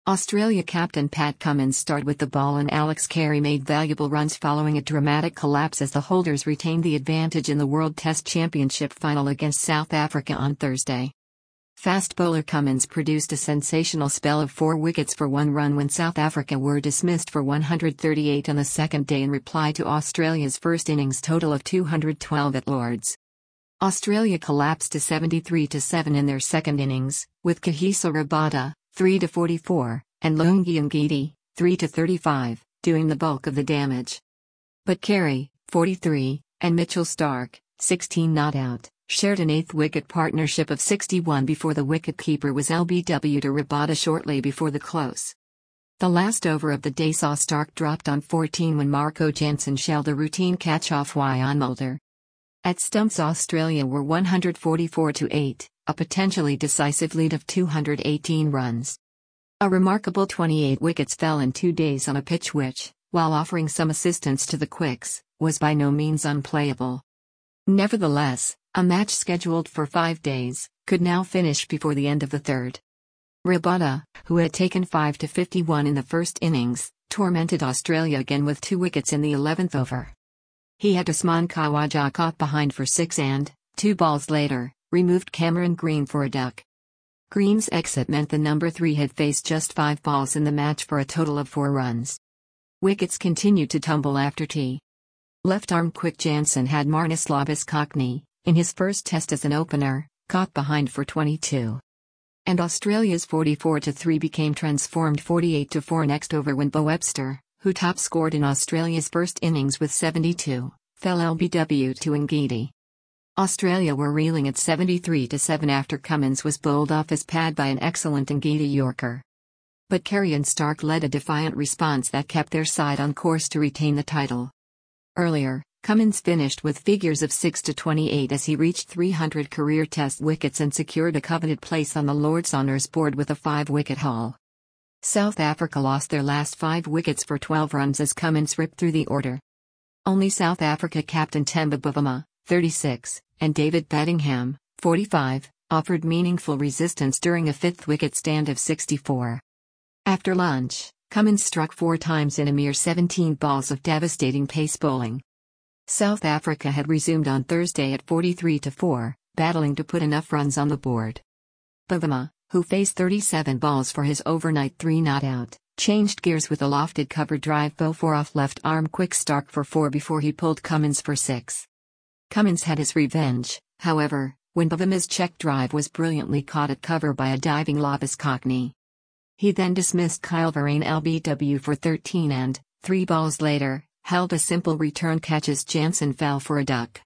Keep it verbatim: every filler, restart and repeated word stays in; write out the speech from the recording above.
Australia captain Pat Cummins starred with the ball and Alex Carey made valuable runs following a dramatic collapse as the holders retained the advantage in the World Test Championship final against South Africa on Thursday. Fast bowler Cummins produced a sensational spell of four wickets for one run when South Africa were dismissed for one hundred thirty-eight on the second day in reply to Australia's first innings total of two hundred twelve at Lord's. Australia collapsed to seventy-three to seven in their second innings, with Kagiso Rabada, three to forty-four, and Lungi Ngidi, three to thirty-five, doing the bulk of the damage. But Carey, forty-three, and Mitchell Starc, sixteen not out, shared an eighth wicket partnership of sixty-one before the wicketkeeper was L B W to Rabada shortly before the close. The last over of the day saw Starc dropped on fourteen when Marco Jansen shelled a routine catch off Jan Mulder. At stumps Australia were one hundred forty-four to eight, a potentially decisive lead of two hundred eighteen runs. A remarkable twenty-eight wickets fell in two days on a pitch which, while offering some assistance to the Quicks, was by no means unplayable. Nevertheless, a match scheduled for five days, could now finish before the end of the third. Rabada, who had taken five to fifty-one in the first innings, tormented Australia again with two wickets in the eleventh over. He had Usman Khawaja caught behind for six and, two balls later, removed Cameron Green for a duck. Green's exit meant the number three had faced just five balls in the match for a total of four runs. Wickets continued to tumble after tea. Left-arm quick Jansen had Marnus Labuschagne, in his first test as an opener, caught behind for twenty-two. And Australia's forty-four to three became transformed forty-eight to four next over when Bo Webster, who top-scored in Australia's first innings with seventy-two, fell L B W to Ngidi. Australia were reeling at seventy-three to seven after Cummins was bowled off his pad by an excellent Ngidi Yorker. But Carey and Starc led a defiant response that kept their side on course to retain the title. Earlier, Cummins finished with figures of six to twenty-eight as he reached three hundred career Test wickets and secured a coveted place on the Lord's Honours board with a five-wicket haul. South Africa lost their last five wickets for twelve runs as Cummins ripped through the order. Only South Africa captain Temba Bavuma, thirty-six, and David Bedingham, forty-five, offered meaningful resistance during a fifth-wicket stand of sixty-four. After lunch, Cummins struck four times in a mere seventeen balls of devastating pace bowling. South Africa had resumed on Thursday at forty-three to four, battling to put enough runs on the board. Bavuma, who faced thirty-seven balls for his overnight three not out, changed gears with a lofted cover drive bow for off left-arm quick Starc for four before he pulled Cummins for six. Cummins had his revenge, however, when Bavuma's check drive was brilliantly caught at cover by a diving Labuschagne. He then dismissed Kyle Verreynne L B W for thirteen and, three balls later, held a simple return catch as Jansen fell for a duck.